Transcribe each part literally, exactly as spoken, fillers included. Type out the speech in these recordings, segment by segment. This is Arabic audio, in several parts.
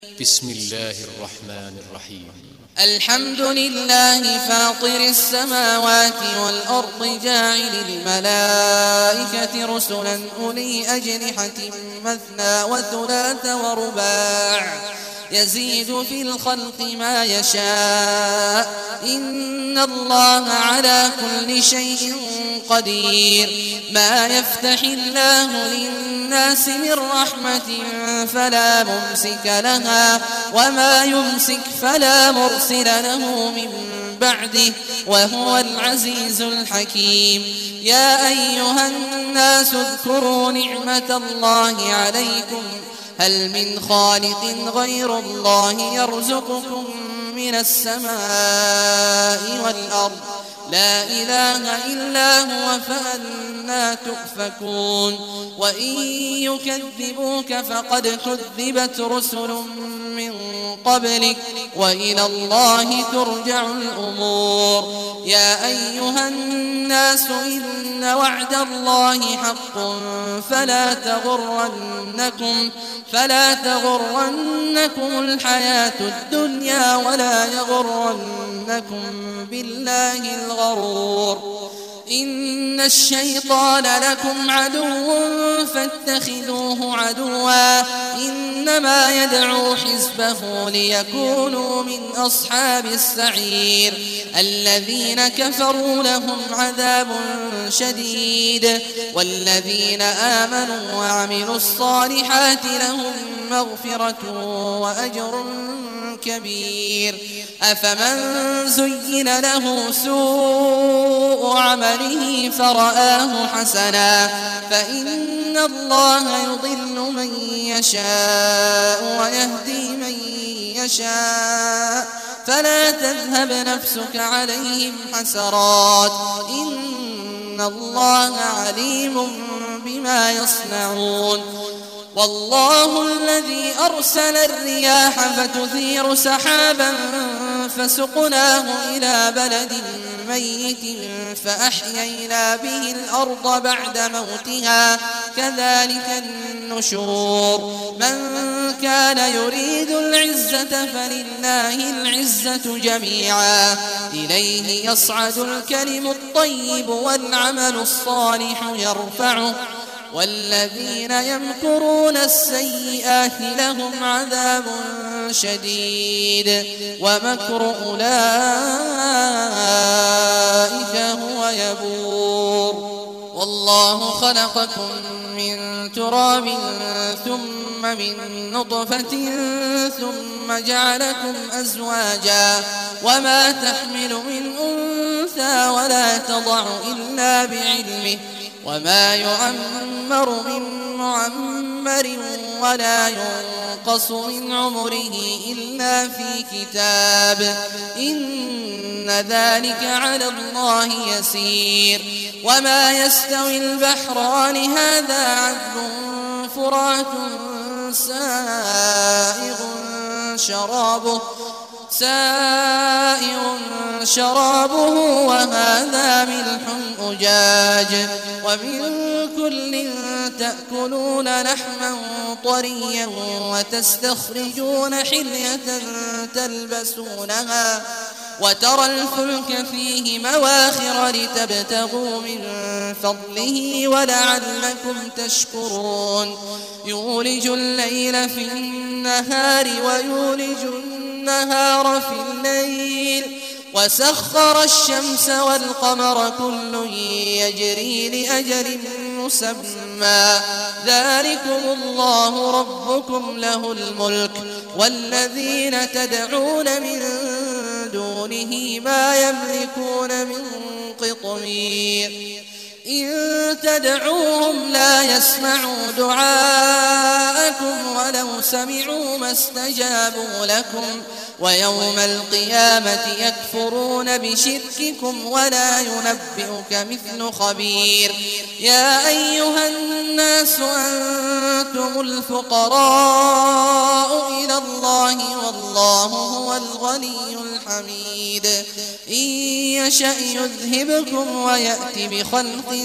بسم الله الرحمن الرحيم. الحمد لله فاطر السماوات والأرض جاعل الملائكة رسلا أولي أجنحة مثنى وثلاث ورباع يزيد في الخلق ما يشاء إن الله على كل شيء قدير. ما يفتح الله للناس من رحمة فلا ممسك لها وما يمسك فلا مرسل له من بعده وهو العزيز الحكيم. يا أيها الناس اذكروا نعمة الله عليكم هل من خالق غير الله يرزقكم من السماء والأرض لا إله إلا هو فأنى تؤفكون. وإن يكذبوك فقد كذبت رسل من قبلك وإلى الله ترجع الأمور. يا أيها الناس إن وعد الله حق فلا تغرنكم فلا تغرنكم الحياة الدنيا ولا يغرنكم بالله الغرور. إن الشيطان لكم عدو فاتخذوه عدوا إنما يدعو حزبه ليكونوا من أصحاب السعير. الذين كفروا لهم عذاب شديد والذين آمنوا وعملوا الصالحات لهم مغفرة وأجر كبير. أفمن زين له سوء عمله فرآه حسنا فإن الله يضل من يشاء ويهدي من يشاء فلا تذهب نفسك عليهم حسرات إن الله عليم بما يصنعون. والله الذي أرسل الرياح فتثير سحابا فسقناه إلى بلد ميت فأحيينا به الأرض بعد موتها كذلك النشور. من كان يريد العزة فلله العزة جميعا إليه يصعد الكلم الطيب والعمل الصالح يرفعه والذين يمكرون السيئات لهم عذاب شديد ومكر أولئك هو يبور. والله خلقكم من تراب ثم من نطفة ثم جعلكم أزواجا وما تحمل من أنثى ولا تضع إلا بعلمه وما يعمر من معمر ولا ينقص من عمره إلا في كتاب إن ذلك على الله يسير. وما يستوي البحران هذا عذب فرات سائغ شرابه سائر شرابه وهذا ملح أجاج ومن كل تأكلون لحما طريا وتستخرجون حلية تلبسونها وترى الفلك فيه مواخر لتبتغوا من فضله ولعلكم تشكرون. يولج الليل في النهار ويولج النهار في الليل وسخر الشمس والقمر كل يجري لأجل مسمى ذلكم الله ربكم له الملك والذين تدعون من دونه ما يملكون من قطمير. إن تدعوهم لا يسمعوا دعاءكم ولو سمعوا ما استجابوا لكم ويوم القيامة يكفرون بشرككم ولا ينبئك مثل خبير. يا أيها الناس أنتم الفقراء إلى الله والله هو الغني الحميد. إن يشأ يذهبكم ويأتي بخلق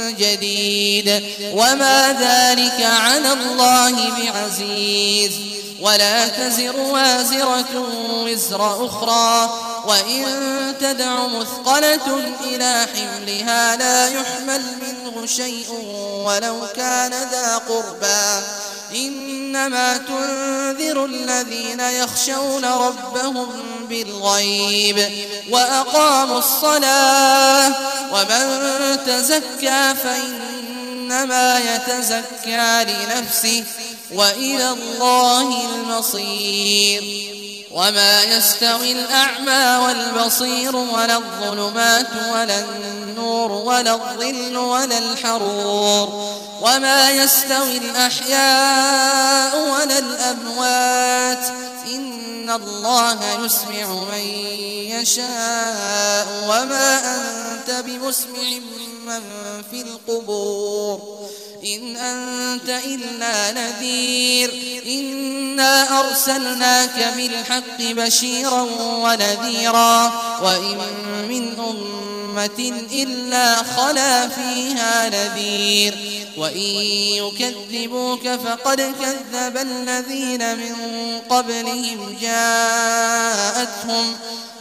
جديد وما ذلك على الله بعزيز. ولا تزر وازرة وزر أخرى، وإن تدع مثقلة إلى حملها لا يحمل منه شيء ولو كان ذا قربى، إنما تنذر الذين يخشون ربهم بالغيب وأقاموا الصلاة، ومن تزكى فإنما يتزكى لنفسه وإلى الله المصير. وما يستوي الأعمى والبصير ولا الظلمات ولا النور ولا الظل ولا الحرور، وما يستوي الأحياء ولا الأموات، إن الله يسمع من يشاء وما أنت بمسمع من في القبور، إن أنت إلا نذير، إنا أرسلناك بالحق بشيرا ونذيرا، وإن من أمة إلا خلا فيها نذير، وإن يكذبوك فقد كذب الذين من قبلهم جاءتهم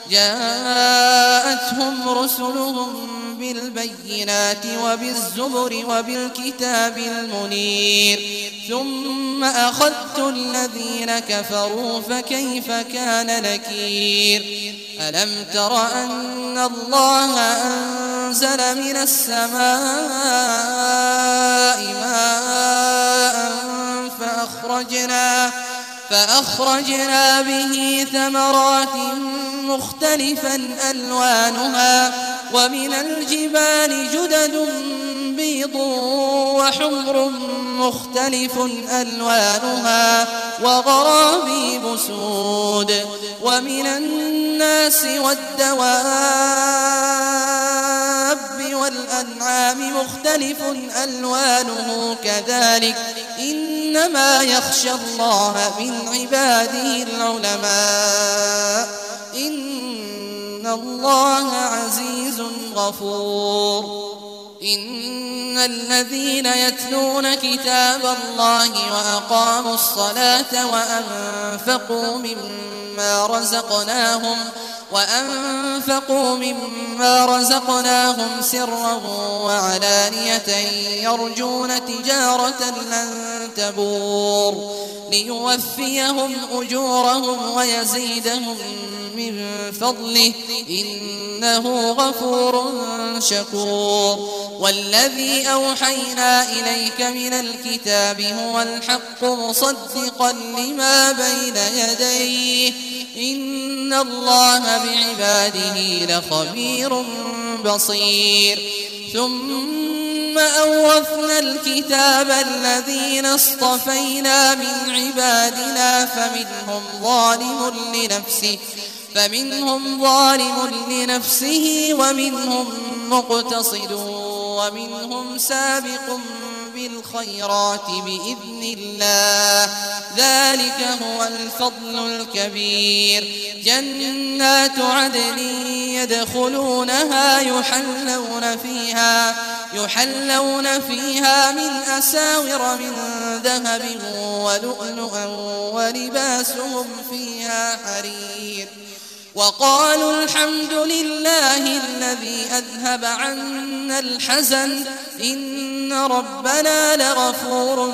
جاءتهم رسلهم بالبينات وبالزبر وبالكتاب المنير، ثم أخذت الذين كفروا فكيف كان نكير. ألم تر أن الله أنزل من السماء ماء فأخرجنا فأخرجنا به ثمرات مختلفا ألوانها، ومن الجبال جدد بيض وحمر مختلف ألوانها وغرابيب سود، ومن الناس والدواب والأنعام مختلف ألوانه كذلك، إنما يخشى الله من عباده العلماء، إن الله عزيز غفور. إن الذين يتلون كتاب الله وأقاموا الصلاة وأنفقوا مما رزقناهم وأنفقوا مما رزقناهم سرا وعلانية يرجون تجارة لن تبور، ليوفيهم أجورهم ويزيدهم من فضله، إنه غفور شكور. والذي أوحينا إليك من الكتاب هو الحق مصدقا لما بين يديه، إن الله بعباده لخبير بصير. ثم أورثنا الكتاب الذين اصطفينا من عبادنا فمنهم ظالم لنفسه فمنهم ظالم لنفسه ومنهم مقتصد ومنهم سابق بالخيرات بإذن الله، ذلك هو الفضل الكبير. جنات عدن يدخلونها يحلون فيها يحلون فيها من أساور من ذهب ولؤلؤا ولباسهم فيها حرير. وقالوا الحمد لله الذي أذهب عنا الحزن إن ربنا لغفور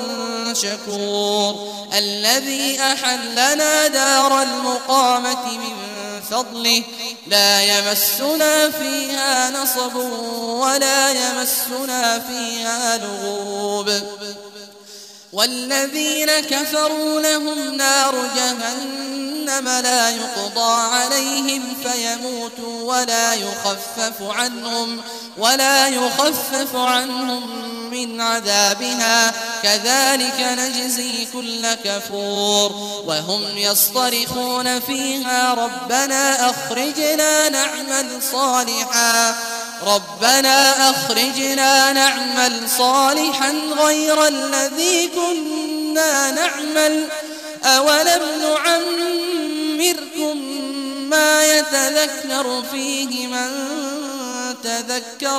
شكور. الذي أحلنا دار المقامة من فضله لا يمسنا فيها نصب ولا يمسنا فيها لغوب. والذين كفروا لهم نار جهنم لا يقضى عليهم فيموتوا ولا يخفف عنهم ولا يخفف عنهم من عذابها، كذلك نجزي كل كفور. وهم يصطرخون فيها ربنا أخرجنا نعمل صالحا ربنا أخرجنا نعمل صالحا غير الذي كنا نعمل أولم نعمركم ما يتذكر فيه من تذكر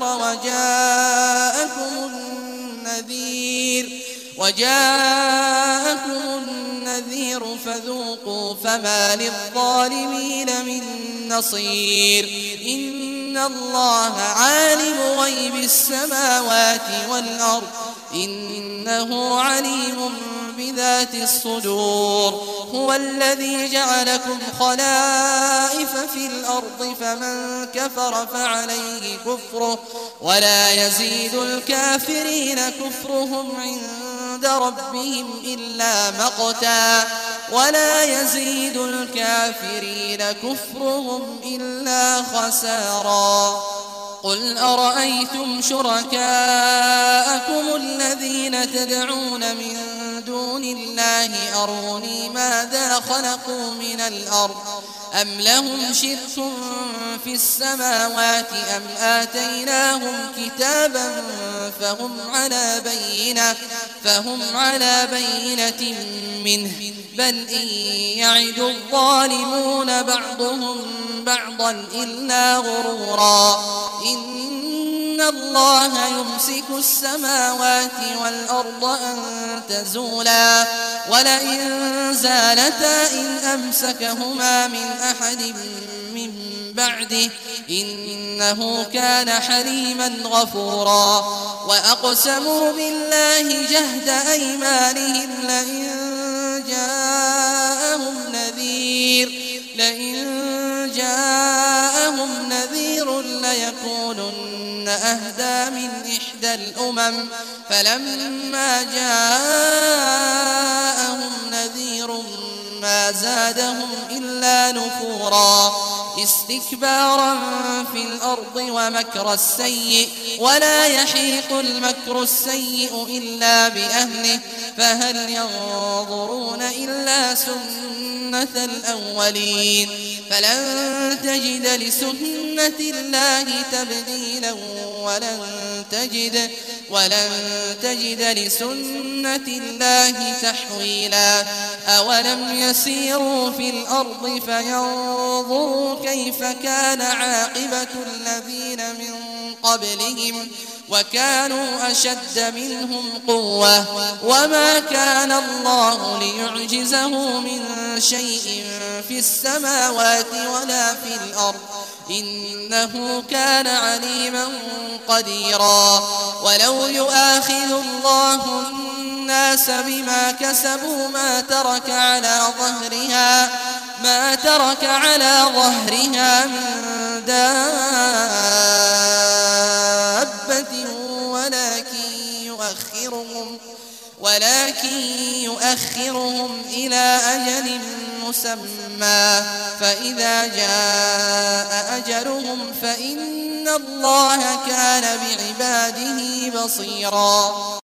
وجاءكم النذير وجاءكم النذير النذير فذوقوا فما للظالمين من نصير إن الله عالم غيب السماوات والأرض إنه عليم بذات الصدور هو الذي جعلكم خلائف في الأرض فمن كفر فعليه كفره ولا يزيد الكافرين كفرهم عند ربهم إلا مقتا ولا يزيد الكافرين كفرهم إلا خسارا قل أرأيتم شركاءكم الذين تدعون من دون الله أروني ماذا خلقوا من الأرض أم لهم شرك في السماوات أم آتيناهم كتابا فهم على بينة فهم على بينة منه بل إن يعد الظالمون بعضهم بعضا إلا غرورا إن الله يمسك السماوات والأرض أن تزولا ولئن زالتا إن أمسكهما من أحد من بعده إنه كان حليما غفورا وأقسموا بالله جهد أيمانهم لئن جاءهم نذير لئن جاءهم نذير ليكونن أهدى من إحدى الأمم فلما جاءهم نذير ما زادهم إلا نفورا استكبارا في الأرض ومكر السيء ولا يحيق المكر السيء إلا بأهله فهل ينظرون إلا سنة الأولين فلن تجد لسنة الله تبديلا ولن تجد ولن تجد لسنة الله تحويلا أولم يسيروا في الأرض فينظروا كيف كان عاقبة الذين من قبلهم وكانوا أشد منهم قوة وما كان الله ليعجزه من شيء في السماوات ولا في الأرض إنه كان عليما قديرا ولو يؤاخذ الله الناس بما كسبوا ما ترك على ظهرها ما ترك على ظهرها من دابة ولكن يؤخرهم ولكن يؤخرهم إلى أجل مسمى فإذا جاء أجلهم فإن الله كان بعباده بصيرا.